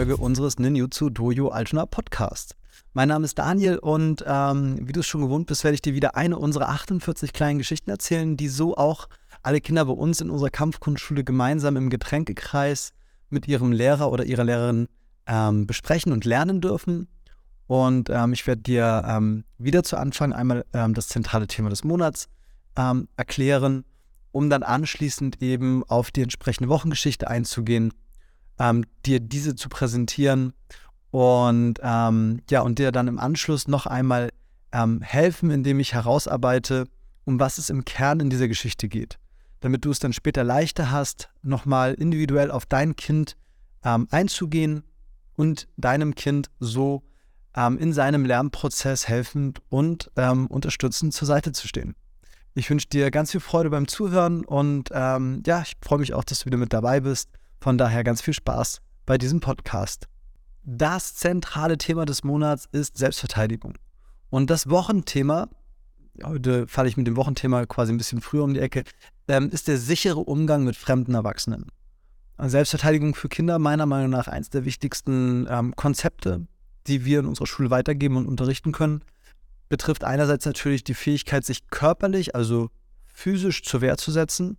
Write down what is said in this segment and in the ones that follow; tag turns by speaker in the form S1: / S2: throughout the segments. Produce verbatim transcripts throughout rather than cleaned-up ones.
S1: Folge unseres Ninjutsu Dojo Altona Podcasts. Mein Name ist Daniel und ähm, wie du es schon gewohnt bist, werde ich dir wieder eine unserer achtundvierzig kleinen Geschichten erzählen, die so auch alle Kinder bei uns in unserer Kampfkunstschule gemeinsam im Getränkekreis mit ihrem Lehrer oder ihrer Lehrerin ähm, besprechen und lernen dürfen. Und ähm, ich werde dir ähm, wieder zu Anfang einmal ähm, das zentrale Thema des Monats ähm, erklären, um dann anschließend eben auf die entsprechende Wochengeschichte einzugehen, ähm, dir diese zu präsentieren und ähm, ja und dir dann im Anschluss noch einmal ähm, helfen, indem ich herausarbeite, um was es im Kern in dieser Geschichte geht, damit du es dann später leichter hast, nochmal individuell auf dein Kind ähm, einzugehen und deinem Kind so ähm, in seinem Lernprozess helfend und ähm, unterstützend zur Seite zu stehen. Ich wünsche dir ganz viel Freude beim Zuhören und ähm, ja, ich freue mich auch, dass du wieder mit dabei bist. Von daher ganz viel Spaß bei diesem Podcast. Das zentrale Thema des Monats ist Selbstverteidigung. Und das Wochenthema, heute falle ich mit dem Wochenthema quasi ein bisschen früher um die Ecke, ähm, ist der sichere Umgang mit fremden Erwachsenen. Selbstverteidigung für Kinder, meiner Meinung nach eines der wichtigsten ähm, Konzepte, die wir in unserer Schule weitergeben und unterrichten können, betrifft einerseits natürlich die Fähigkeit, sich körperlich, also physisch zur Wehr zu setzen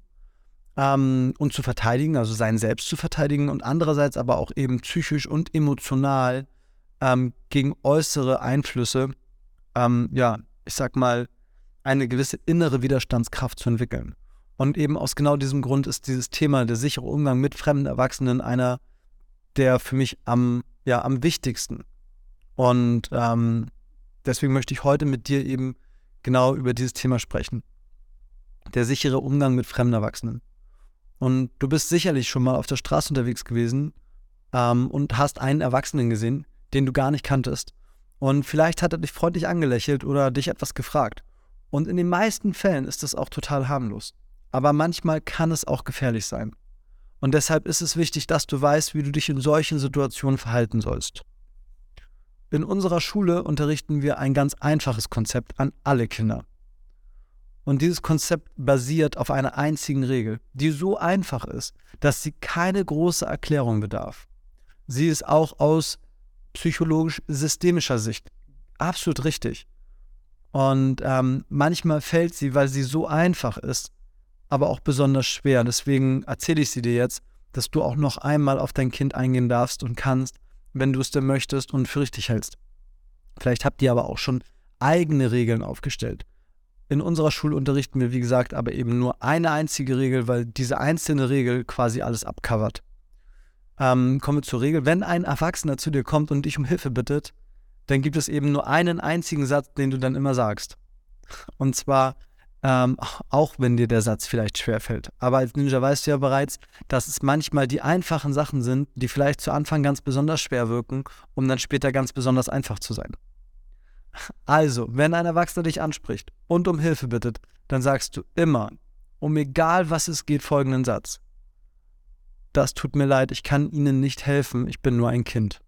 S1: ähm, und zu verteidigen, also sein Selbst zu verteidigen, und andererseits aber auch eben psychisch und emotional ähm, gegen äußere Einflüsse, ähm, ja, ich sag mal, eine gewisse innere Widerstandskraft zu entwickeln. Und eben aus genau diesem Grund ist dieses Thema der sichere Umgang mit fremden Erwachsenen einer der für mich am, ja, am wichtigsten. Und ähm, deswegen möchte ich heute mit dir eben genau über dieses Thema sprechen. Der sichere Umgang mit fremden Erwachsenen. Und du bist sicherlich schon mal auf der Straße unterwegs gewesen ähm, und hast einen Erwachsenen gesehen, den du gar nicht kanntest. Und vielleicht hat er dich freundlich angelächelt oder dich etwas gefragt. Und in den meisten Fällen ist das auch total harmlos. Aber manchmal kann es auch gefährlich sein. Und deshalb ist es wichtig, dass du weißt, wie du dich in solchen Situationen verhalten sollst. In unserer Schule unterrichten wir ein ganz einfaches Konzept an alle Kinder. Und dieses Konzept basiert auf einer einzigen Regel, die so einfach ist, dass sie keine große Erklärung bedarf. Sie ist auch aus psychologisch-systemischer Sicht absolut richtig. Und ähm, manchmal fällt sie, weil sie so einfach ist, aber auch besonders schwer. Deswegen erzähle ich sie dir jetzt, dass du auch noch einmal auf dein Kind eingehen darfst und kannst, wenn du es denn möchtest und für richtig hältst. Vielleicht habt ihr aber auch schon eigene Regeln aufgestellt. In unserer Schule unterrichten wir, wie gesagt, aber eben nur eine einzige Regel, weil diese einzelne Regel quasi alles abcovert. Ähm, kommen wir zur Regel. Wenn ein Erwachsener zu dir kommt und dich um Hilfe bittet, dann gibt es eben nur einen einzigen Satz, den du dann immer sagst. Und zwar, ähm, auch wenn dir der Satz vielleicht schwerfällt. Aber als Ninja weißt du ja bereits, dass es manchmal die einfachen Sachen sind, die vielleicht zu Anfang ganz besonders schwer wirken, um dann später ganz besonders einfach zu sein. Also, wenn ein Erwachsener dich anspricht und um Hilfe bittet, dann sagst du immer, um egal was es geht, folgenden Satz. Das tut mir leid, ich kann Ihnen nicht helfen, ich bin nur ein Kind.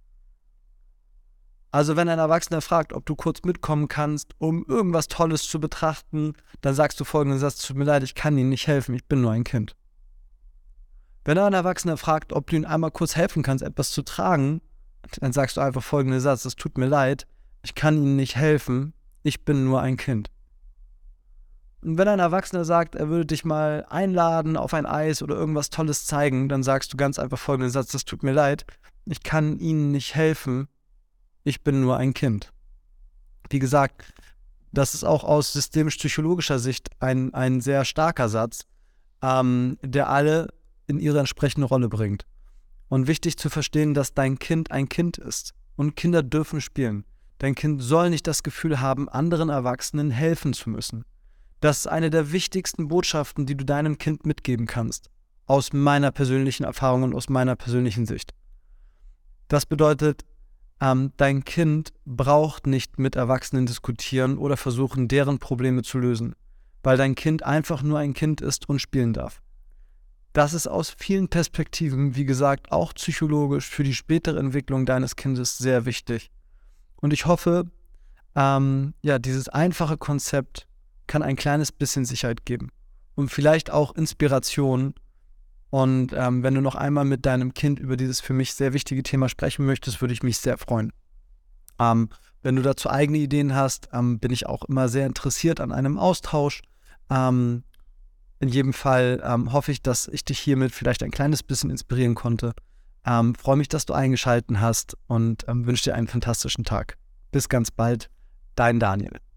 S1: Also wenn ein Erwachsener fragt, ob du kurz mitkommen kannst, um irgendwas Tolles zu betrachten, dann sagst du folgenden Satz, tut mir leid, ich kann Ihnen nicht helfen, ich bin nur ein Kind. Wenn ein Erwachsener fragt, ob du ihm einmal kurz helfen kannst, etwas zu tragen, dann sagst du einfach folgenden Satz, es tut mir leid, ich kann Ihnen nicht helfen, ich bin nur ein Kind. Und wenn ein Erwachsener sagt, er würde dich mal einladen auf ein Eis oder irgendwas Tolles zeigen, dann sagst du ganz einfach folgenden Satz, es tut mir leid, ich kann Ihnen nicht helfen, ich bin nur ein Kind. Wie gesagt, das ist auch aus systemisch-psychologischer Sicht ein, ein sehr starker Satz, ähm, der alle in ihre entsprechende Rolle bringt. Und wichtig zu verstehen, dass dein Kind ein Kind ist. Und Kinder dürfen spielen. Dein Kind soll nicht das Gefühl haben, anderen Erwachsenen helfen zu müssen. Das ist eine der wichtigsten Botschaften, die du deinem Kind mitgeben kannst. Aus meiner persönlichen Erfahrung und aus meiner persönlichen Sicht. Das bedeutet, Ähm, dein Kind braucht nicht mit Erwachsenen diskutieren oder versuchen, deren Probleme zu lösen, weil dein Kind einfach nur ein Kind ist und spielen darf. Das ist aus vielen Perspektiven, wie gesagt, auch psychologisch für die spätere Entwicklung deines Kindes sehr wichtig. Und ich hoffe, ähm, ja, dieses einfache Konzept kann ein kleines bisschen Sicherheit geben und vielleicht auch Inspiration, Und ähm, wenn du noch einmal mit deinem Kind über dieses für mich sehr wichtige Thema sprechen möchtest, würde ich mich sehr freuen. Ähm, wenn du dazu eigene Ideen hast, ähm, bin ich auch immer sehr interessiert an einem Austausch. Ähm, in jedem Fall ähm, hoffe ich, dass ich dich hiermit vielleicht ein kleines bisschen inspirieren konnte. Ähm, freue mich, dass du eingeschaltet hast und ähm, wünsche dir einen fantastischen Tag. Bis ganz bald, dein Daniel.